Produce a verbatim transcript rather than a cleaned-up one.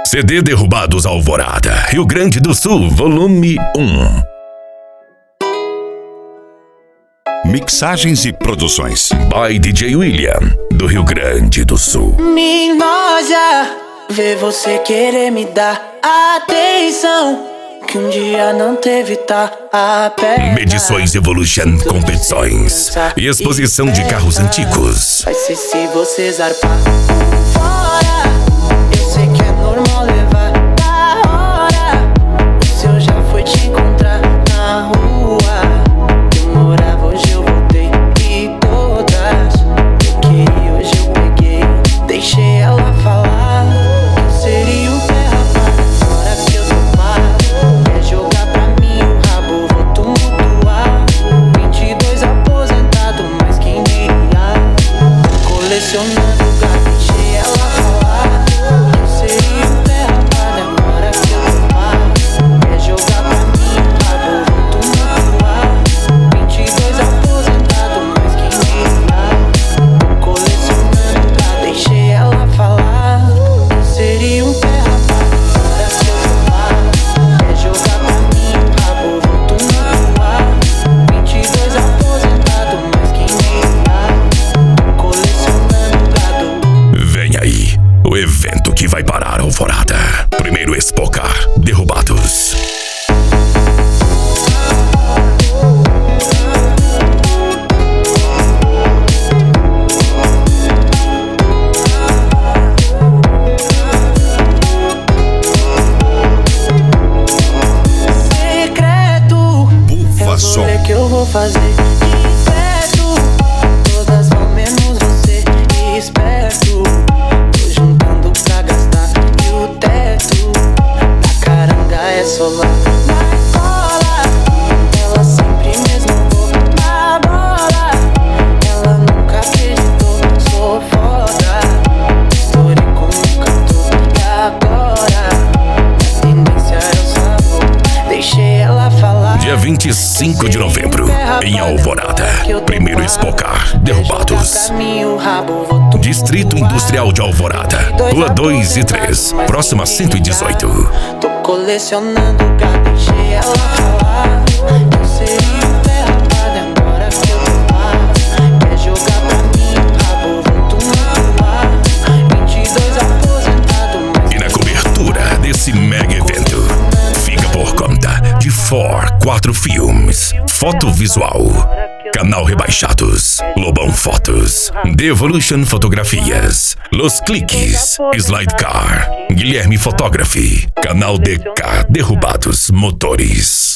C D Derrubados Alvorada, Rio Grande do Sul, volume um. Mixagens e produções by D J William, do Rio Grande do Sul. Me noja ver você querer me dar atenção que um dia não teve, tá a perna. Medições Evolution, competições e exposição de carros antigos. Vai ser se você zarpar fora. Eu sei que é normal levar da hora. O seu já foi te encontrar na rua. Demorava, hoje eu voltei e todas eu queria, hoje eu peguei. Deixei ela falar que eu seria o pé rapaz. Agora que eu tô mal, quer jogar pra mim o rabo, vou tumultuar. Vinte e dois aposentado, mas quem diria? Colecionando gato, deixei ela falar que eu seria o pé rapaz. Agora que eu tô mal, quer jogar pra mim o rabo, vou tumultuar. Vinte e dois aposentado, mas quem diria? Colecionando gato, deixei ela falar que eu seria um pé rapaz. Agora que eu tô mal, quer jogar pra mim o rabo, vou tumultuar. Vinte e dois aposentado, mas quem diria? Colecionando gado. Vem aí, o evento que vai parar a Alvorada. Primeiro Expocar, Derrubados. Secreto, Bufa eu Som. vou ver que eu vou fazer discreto. Todas vão menos você, esperto. Tô juntando pra gastar e o teto da caranga é solar. Na escola, ela sempre mesmo vou na bola. Ela nunca acreditou, sou foda. Estourei como um cantor e agora minha tendência é o sabor. Deixei ela falar. Dia vinte e cinco de novembro, em Alvorada. Primeiro Expocar, Derrubados. Distrito Industrial de Alvorada, Rua dois e três, próxima a cento e dezoito. Tô colecionando gato, deixei ela falar que eu seria o pé rapaz. Agora que eu tô mal, quer jogar pra mim o rabo, vou tumultuar. Vinte e dois aposentado, mas E na cobertura desse mega evento, fica por conta de For quatro Filmes, Foto Visual, Canal Rebaixados, Lobão Fotos, Devolution Fotografias, Los Cliques, Slide Car, Guilherme Photography, Canal D K Derrubados Motores.